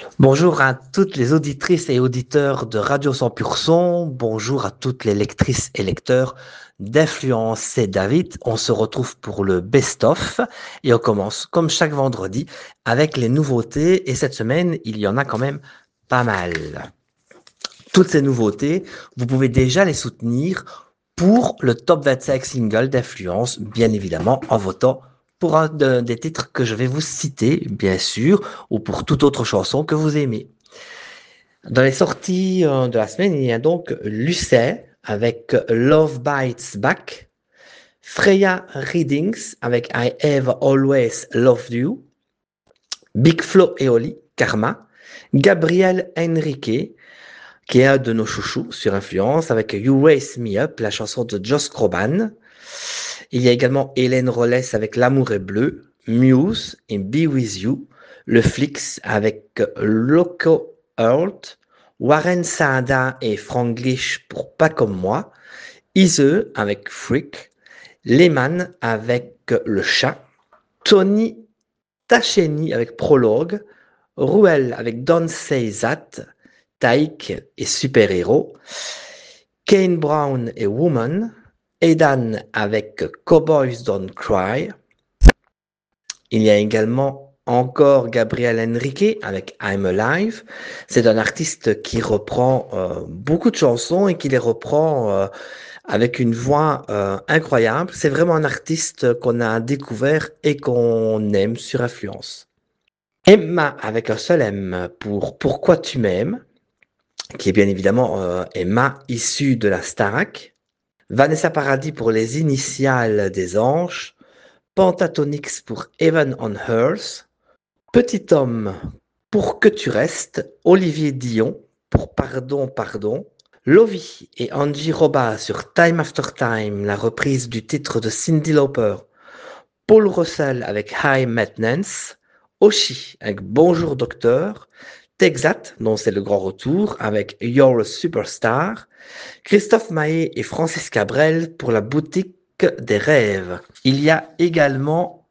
Bonjour à toutes les auditrices et auditeurs de Radio 100%. Bonjour à toutes les lectrices et lecteurs d'Influence. C'est David. On se retrouve pour le best-of et on commence comme chaque vendredi avec les nouveautés. Et cette semaine, il y en a quand même pas mal. Toutes ces nouveautés, vous pouvez déjà les soutenir pour le top 25 single d'Influence, bien évidemment, en votant pour un des titres que je vais vous citer, bien sûr, ou pour toute autre chanson que vous aimez. Dans les sorties de la semaine, il y a donc Lucet avec Love Bites Back, Freya Readings avec I Have Always Loved You, Big Flo et Oli, Karma, Gabriel Henrique, qui est un de nos chouchous sur Influence, avec You Raise Me Up, la chanson de Josh Groban. Il y a également Hélène Rollès avec L'amour est bleu, Muse et Be With You, Le Flix avec Loco Earth, Warren Saada et Franglish pour Pas comme moi, Ise avec Freak, Lehman avec Le Chat, Tony Tacheni avec Prologue, Ruel avec Don't Say That, Taïk et Super Héros, Kane Brown et Woman, Aidan avec Cowboys Don't Cry. Il y a également encore Gabriel Henrique avec I'm Alive. C'est un artiste qui reprend beaucoup de chansons et qui les reprend avec une voix incroyable. C'est vraiment un artiste qu'on a découvert et qu'on aime sur Influence. Emma avec un seul M pour Pourquoi tu m'aimes, qui est bien évidemment Emma issue de la Starac. Vanessa Paradis pour les initiales des anges. Pentatonix pour Heaven on Earth. Petit homme pour Que tu restes. Olivier Dion pour Pardon, pardon. Lovie et Angie Roba sur Time After Time, la reprise du titre de Cyndi Lauper. Paul Russell avec High Maintenance. Oshi avec Bonjour Docteur. Texat, dont c'est le grand retour, avec You're a Superstar. Christophe Maé et Francis Cabrel pour la boutique des rêves. Il y a également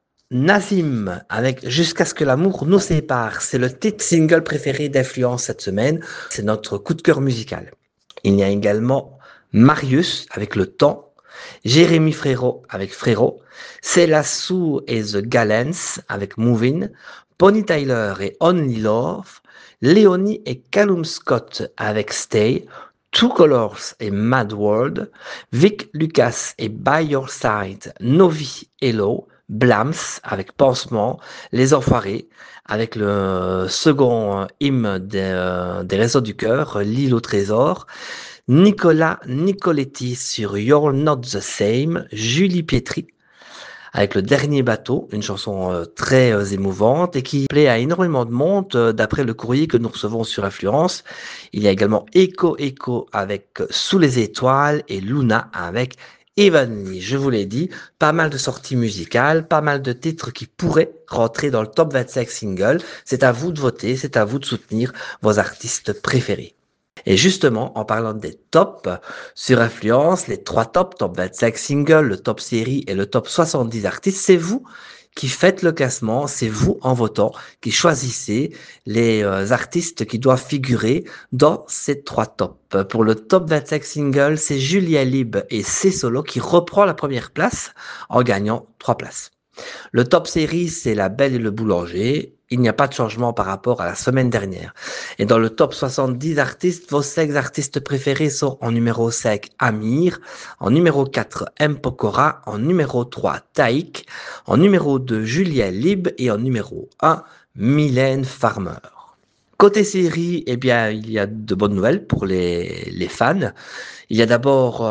Nazim avec Jusqu'à ce que l'amour nous sépare. C'est le titre single préféré d'Influence cette semaine. C'est notre coup de cœur musical. Il y a également Marius avec Le Temps. Jérémy Frérot avec Frérot. Céla Sou et The Gallants avec Movin'. Bonnie Tyler et Only Love. Léonie et Callum Scott avec Stay. Two Colors et Mad World, Vic Lucas et By Your Side, Novi Hello, Blams avec Pansement, Les Enfoirés avec le second hymne des Réseaux du Cœur, L'île au trésor, Nicolas Nicoletti sur You're Not the Same, Julie Pietri avec Le Dernier Bateau, une chanson très émouvante et qui plaît à énormément de monde d'après le courrier que nous recevons sur Influence. Il y a également Echo Echo avec Sous les étoiles et Luna avec Evenly. Je vous l'ai dit, pas mal de sorties musicales, pas mal de titres qui pourraient rentrer dans le top 25 single. C'est à vous de voter, c'est à vous de soutenir vos artistes préférés. Et justement, en parlant des tops, sur Influence, les 3 tops, top 25 singles, le top série et le top 70 artistes, c'est vous qui faites le classement, c'est vous en votant qui choisissez les artistes qui doivent figurer dans ces 3 tops. Pour le top 25 singles, c'est Julia Lib et C'est Solo qui reprend la première place en gagnant 3 places. Le top série, c'est La Belle et le Boulanger. Il n'y a pas de changement par rapport à la semaine dernière. Et dans le top 70 artistes, vos 5 artistes préférés sont en numéro 5, Amir, en numéro 4, M. Pokora, en numéro 3, Taïk, en numéro 2, Julia Lib et en numéro 1, Mylène Farmer. Côté série, eh bien, il y a de bonnes nouvelles pour les fans. Il y a d'abord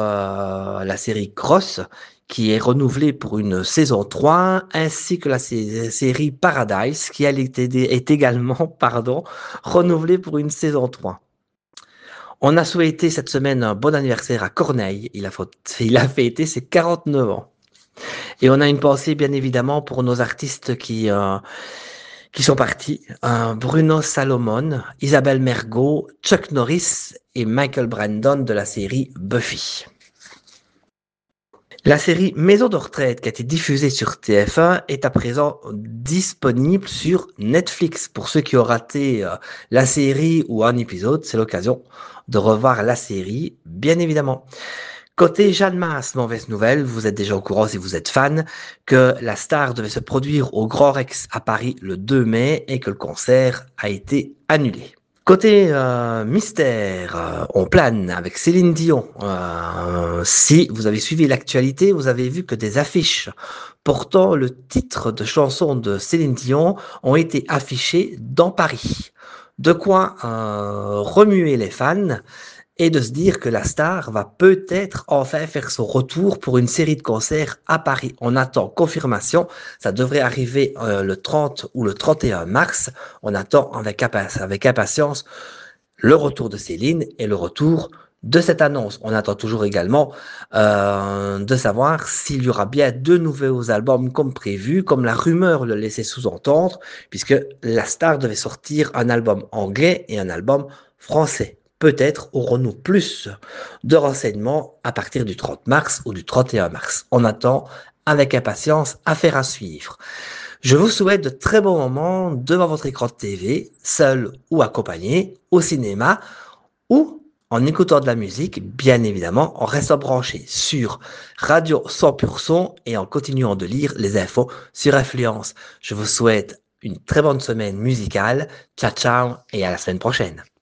la série Cross qui est renouvelée pour une saison 3, ainsi que la série Paradise qui elle est également renouvelée pour une saison 3. On a souhaité cette semaine un bon anniversaire à Corneille. Il a fêté ses 49 ans. Et on a une pensée bien évidemment pour nos artistes qui sont partis. Bruno Salomon, Isabelle Mergo, Chuck Norris et Michael Brandon de la série Buffy. La série Maison de retraite qui a été diffusée sur TF1 est à présent disponible sur Netflix. Pour ceux qui ont raté la série ou un épisode, c'est l'occasion de revoir la série, bien évidemment. Côté Jeanne Masse, mauvaise nouvelle, vous êtes déjà au courant si vous êtes fan, que la star devait se produire au Grand Rex à Paris le 2 mai et que le concert a été annulé. Côté mystère, on plane avec Céline Dion. Si vous avez suivi l'actualité, vous avez vu que des affiches portant le titre de chanson de Céline Dion ont été affichées dans Paris. De quoi remuer les fans et de se dire que la star va peut-être enfin faire son retour pour une série de concerts à Paris. On attend confirmation, ça devrait arriver le 30 ou le 31 mars. On attend avec impatience le retour de Céline et le retour de cette annonce. On attend toujours également de savoir s'il y aura bien deux nouveaux albums comme prévu, comme la rumeur le laissait sous-entendre, puisque la star devait sortir un album anglais et un album français. Peut-être aurons-nous plus de renseignements à partir du 30 mars ou du 31 mars. On attend avec impatience, affaire à suivre. Je vous souhaite de très bons moments devant votre écran de TV, seul ou accompagné, au cinéma ou en écoutant de la musique, bien évidemment, en restant branché sur Radio 100% et en continuant de lire les infos sur Influence. Je vous souhaite une très bonne semaine musicale. Ciao, ciao et à la semaine prochaine.